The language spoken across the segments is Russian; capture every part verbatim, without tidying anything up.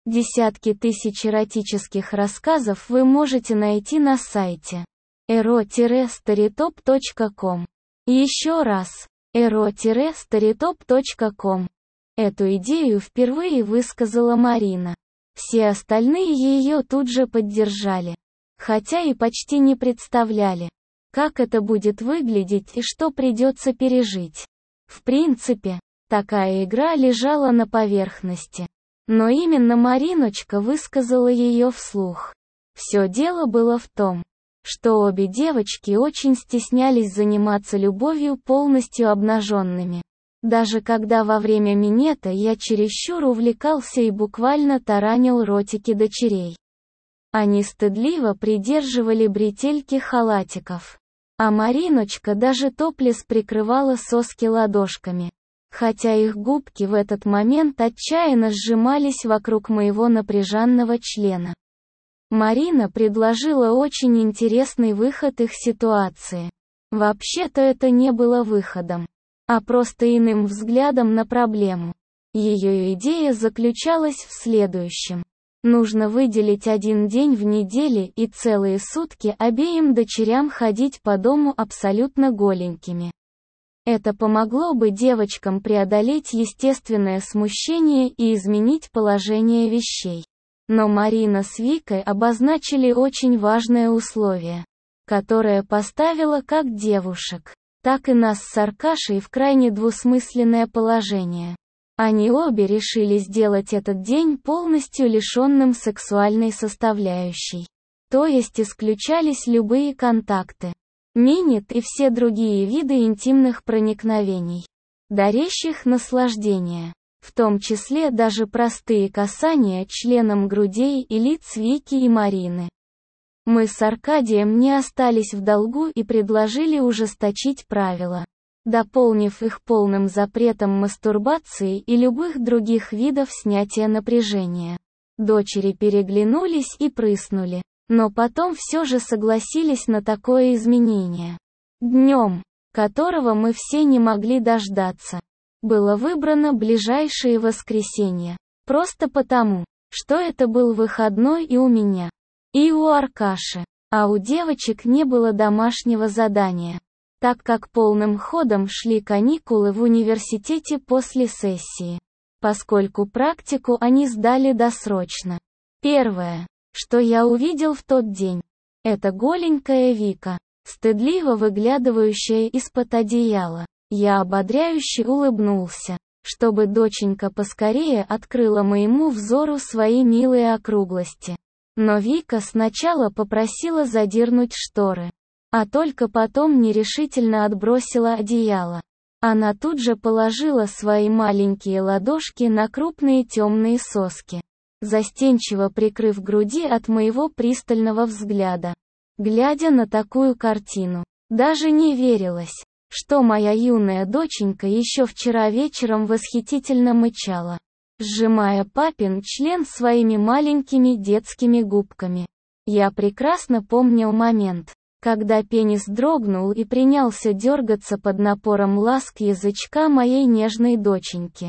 Десятки тысяч эротических рассказов вы можете найти на сайте эро старитоп точка ком. Еще раз, эро старитоп точка ком. Эту идею впервые высказала Марина. Все остальные ее тут же поддержали. Хотя и почти не представляли, как это будет выглядеть и что придется пережить. В принципе, такая игра лежала на поверхности. Но именно Мариночка высказала ее вслух. Все дело было в том, что обе девочки очень стеснялись заниматься любовью полностью обнаженными. Даже когда во время минета я чересчур увлекался и буквально таранил ротики дочерей. Они стыдливо придерживали бретельки халатиков. А Мариночка даже топлес прикрывала соски ладошками. Хотя их губки в этот момент отчаянно сжимались вокруг моего напряженного члена. Марина предложила очень интересный выход их ситуации. Вообще-то это не было выходом, а просто иным взглядом на проблему. Ее идея заключалась в следующем. Нужно выделить один день в неделе и целые сутки обеим дочерям ходить по дому абсолютно голенькими. Это помогло бы девочкам преодолеть естественное смущение и изменить положение вещей. Но Марина с Викой обозначили очень важное условие, которое поставило как девушек, так и нас с Аркашей в крайне двусмысленное положение. Они обе решили сделать этот день полностью лишенным сексуальной составляющей. То есть исключались любые контакты, минет и все другие виды интимных проникновений, дарящих наслаждение, в том числе даже простые касания членом грудей и лиц Вики и Марины. Мы с Аркадием не остались в долгу и предложили ужесточить правила, дополнив их полным запретом мастурбации и любых других видов снятия напряжения. Дочери переглянулись и прыснули, но потом все же согласились на такое изменение. Днем, которого мы все не могли дождаться, было выбрано ближайшее воскресенье, просто потому, что это был выходной и у меня, и у Аркаши, а у девочек не было домашнего задания, так как полным ходом шли каникулы в университете после сессии, поскольку практику они сдали досрочно. Первое, что я увидел в тот день, это голенькая Вика, стыдливо выглядывающая из-под одеяла. Я ободряюще улыбнулся, чтобы доченька поскорее открыла моему взору свои милые округлости. Но Вика сначала попросила задернуть шторы, а только потом нерешительно отбросила одеяло. Она тут же положила свои маленькие ладошки на крупные темные соски, застенчиво прикрыв груди от моего пристального взгляда. Глядя на такую картину, даже не верилось, что моя юная доченька еще вчера вечером восхитительно мычала, сжимая папин член своими маленькими детскими губками. Я прекрасно помнил момент, когда пенис дрогнул и принялся дергаться под напором ласк язычка моей нежной доченьки.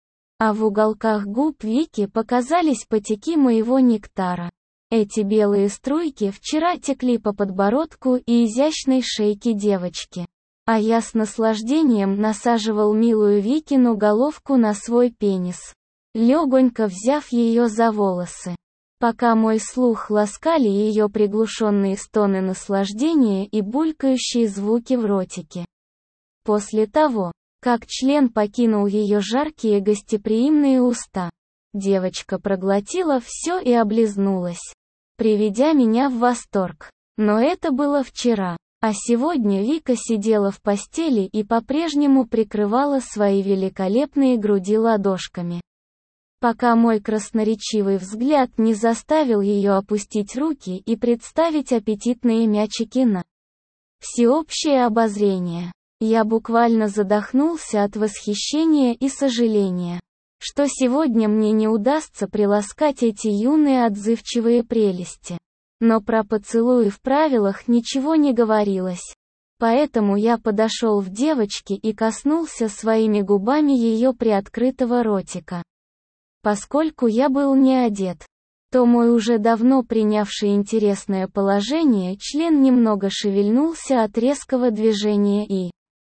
А в уголках губ Вики показались потеки моего нектара. Эти белые струйки вчера текли по подбородку и изящной шейке девочки. А я с наслаждением насаживал милую Викину головку на свой пенис, легонько взяв ее за волосы, пока мой слух ласкали ее приглушенные стоны наслаждения и булькающие звуки в ротике. После того, как член покинул ее жаркие гостеприимные уста, девочка проглотила все и облизнулась, приведя меня в восторг. Но это было вчера. А сегодня Вика сидела в постели и по-прежнему прикрывала свои великолепные груди ладошками, пока мой красноречивый взгляд не заставил ее опустить руки и представить аппетитные мячики на всеобщее обозрение. Я буквально задохнулся от восхищения и сожаления, что сегодня мне не удастся приласкать эти юные отзывчивые прелести. Но про поцелуи в правилах ничего не говорилось. Поэтому я подошел в девочки и коснулся своими губами ее приоткрытого ротика. Поскольку я был не одет, то мой уже давно принявший интересное положение член немного шевельнулся от резкого движения и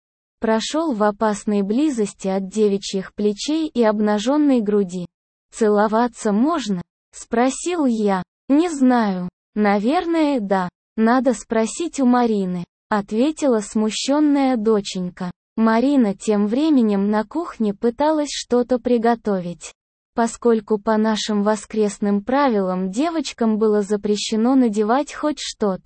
прошел в опасной близости от девичьих плечей и обнаженной груди. «Целоваться можно?» — спросил я. «Не знаю. Наверное, да. Надо спросить у Марины», — ответила смущенная доченька. Марина тем временем на кухне пыталась что-то приготовить. Поскольку по нашим воскресным правилам девочкам было запрещено надевать хоть что-то,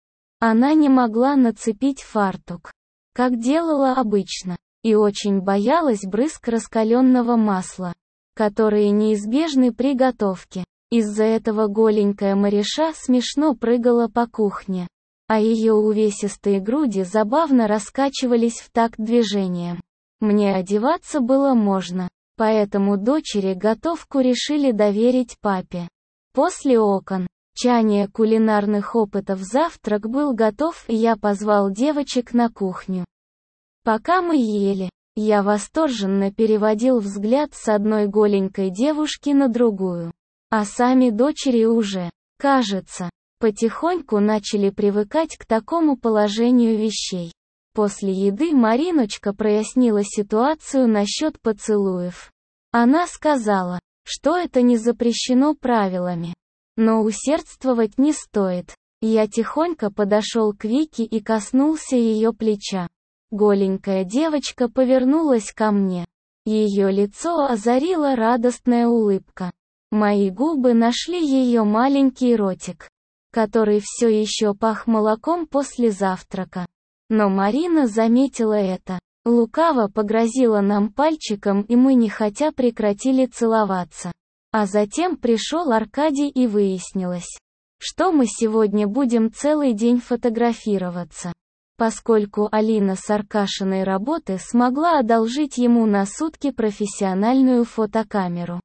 она не могла нацепить фартук, как делала обычно, и очень боялась брызг раскаленного масла, которые неизбежны при готовке. Из-за этого голенькая Мариша смешно прыгала по кухне, а ее увесистые груди забавно раскачивались в такт движением. Мне одеваться было можно, поэтому дочери готовку решили доверить папе. После окон чания кулинарных опытов завтрак был готов, и я позвал девочек на кухню. Пока мы ели, я восторженно переводил взгляд с одной голенькой девушки на другую. А сами дочери уже, кажется, потихоньку начали привыкать к такому положению вещей. После еды Мариночка прояснила ситуацию насчет поцелуев. Она сказала, что это не запрещено правилами. Но усердствовать не стоит. Я тихонько подошел к Вике и коснулся ее плеча. Голенькая девочка повернулась ко мне. Ее лицо озарила радостная улыбка. Мои губы нашли ее маленький ротик, который все еще пах молоком после завтрака. Но Марина заметила это, лукаво погрозила нам пальчиком, и мы нехотя прекратили целоваться. А затем пришел Аркадий, и выяснилось, что мы сегодня будем целый день фотографироваться. Поскольку Алина с Аркашиной работы смогла одолжить ему на сутки профессиональную фотокамеру.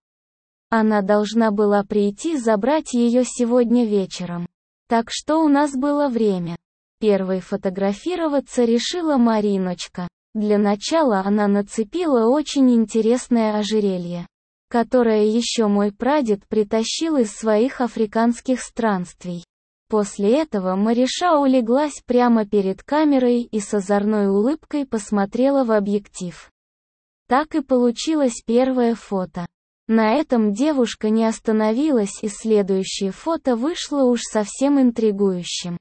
Она должна была прийти забрать ее сегодня вечером. Так что у нас было время. Первой фотографироваться решила Мариночка. Для начала она нацепила очень интересное ожерелье, которое еще мой прадед притащил из своих африканских странствий. После этого Мариша улеглась прямо перед камерой и с озорной улыбкой посмотрела в объектив. Так и получилось первое фото. На этом девушка не остановилась, и следующее фото вышло уж совсем интригующим.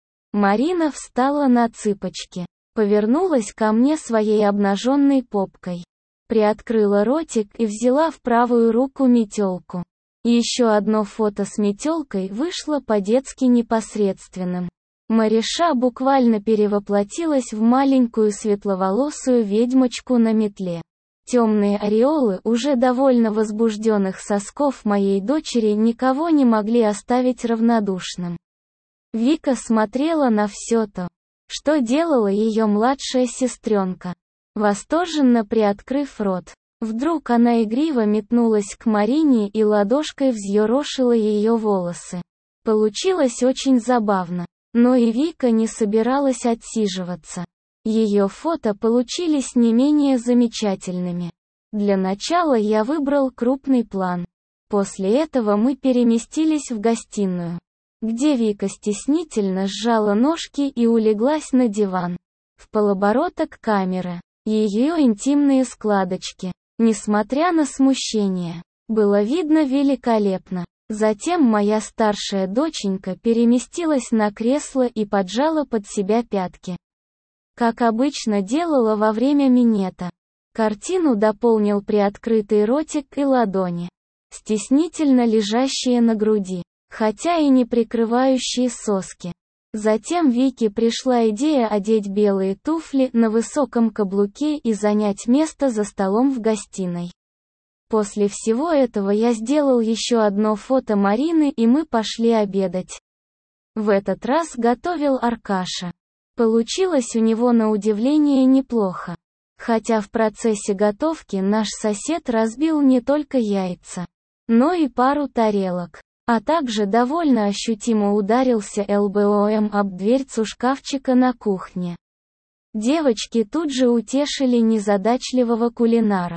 Марина встала на цыпочки, повернулась ко мне своей обнаженной попкой, приоткрыла ротик и взяла в правую руку метелку. Еще одно фото с метелкой вышло по-детски непосредственным. Мариша буквально перевоплотилась в маленькую светловолосую ведьмочку на метле. Темные ореолы уже довольно возбужденных сосков моей дочери никого не могли оставить равнодушным. Вика смотрела на все то, что делала ее младшая сестренка, восторженно приоткрыв рот. Вдруг она игриво метнулась к Марине и ладошкой взъерошила ее волосы. Получилось очень забавно, но и Вика не собиралась отсиживаться. Ее фото получились не менее замечательными. Для начала я выбрал крупный план. После этого мы переместились в гостиную, где Вика стеснительно сжала ножки и улеглась на диван. В полоборота к камере. Ее интимные складочки, несмотря на смущение, было видно великолепно. Затем моя старшая доченька переместилась на кресло и поджала под себя пятки, как обычно делала во время минета. Картину дополнил приоткрытый ротик и ладони, стеснительно лежащие на груди, хотя и не прикрывающие соски. Затем Вике пришла идея одеть белые туфли на высоком каблуке и занять место за столом в гостиной. После всего этого я сделал еще одно фото Марины, и мы пошли обедать. В этот раз готовил Аркаша. Получилось у него на удивление неплохо. Хотя в процессе готовки наш сосед разбил не только яйца, но и пару тарелок, а также довольно ощутимо ударился лбом об дверцу шкафчика на кухне. Девочки тут же утешили незадачливого кулинара.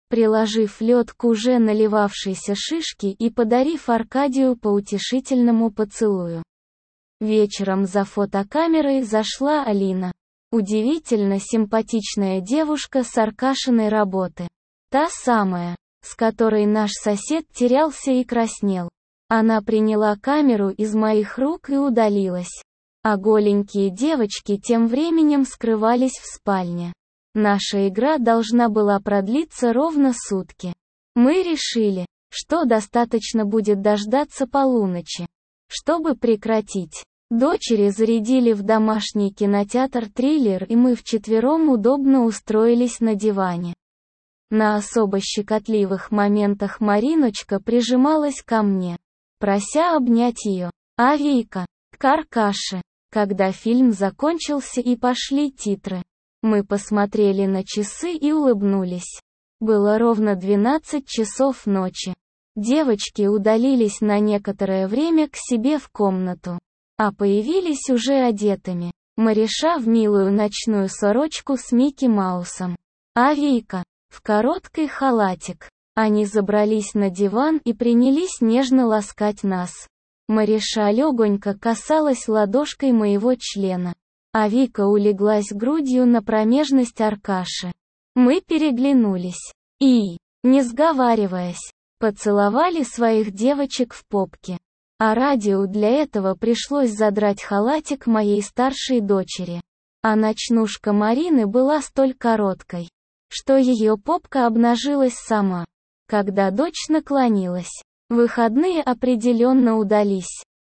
приложив лед к уже наливавшейся шишке и подарив Аркадию по утешительному поцелую. Вечером за фотокамерой зашла Алина. Удивительно симпатичная девушка с Аркашиной работы. Та самая, с которой наш сосед терялся и краснел. Она приняла камеру из моих рук и удалилась. А голенькие девочки тем временем скрывались в спальне. Наша игра должна была продлиться ровно сутки. Мы решили, что достаточно будет дождаться полуночи, чтобы прекратить. Дочери зарядили в домашний кинотеатр триллер, и мы вчетвером удобно устроились на диване. На особо щекотливых моментах Мариночка прижималась ко мне, прося обнять ее. А Вика — к Аркаше. Когда фильм закончился и пошли титры, мы посмотрели на часы и улыбнулись. Было ровно двенадцать часов ночи. Девочки удалились на некоторое время к себе в комнату, а появились уже одетыми. Мариша в милую ночную сорочку с Микки Маусом, а Вика в короткий халатик. Они забрались на диван и принялись нежно ласкать нас. Мариша легонько касалась ладошкой моего члена, а Вика улеглась грудью на промежность Аркаши. Мы переглянулись и, не сговариваясь, поцеловали своих девочек в попки. А Радио для этого пришлось задрать халатик моей старшей дочери. А ночнушка Марины была столь короткой, что ее попка обнажилась сама, когда дочь наклонилась. Выходные определенно удались.